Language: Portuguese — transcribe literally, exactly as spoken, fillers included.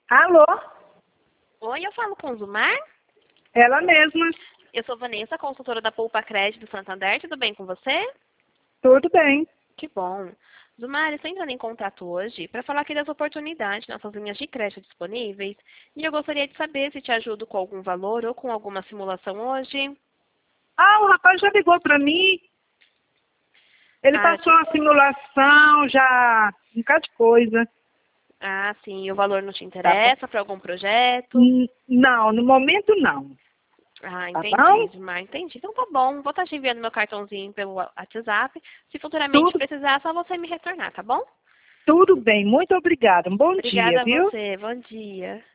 Alô? Oi, eu falo com o Zumar? Ela mesma. Eu sou Vanessa, consultora da Poupa Crédito do Santander. Tudo bem com você? Tudo bem. Que bom. Zumar, eu estou entrando em contato hoje para falar aqui das oportunidades, nossas linhas de crédito disponíveis. E eu gostaria de saber se te ajudo com algum valor ou com alguma simulação hoje. Ah, o rapaz já ligou para mim. Ele Ah, passou que... a simulação, já um bocado de coisa. ah, sim. O valor não te Tá bom? interessa para algum projeto? Hum, Não, no momento não. Ah, Tá entendi, bom? Zumar, entendi. Então tá bom. Vou estar te enviando meu cartãozinho pelo WhatsApp. Se futuramente Tudo, precisar, é só você me retornar, tá bom? tudo bem. Muito obrigada. Um bom dia, Obrigada a viu? você. Bom dia.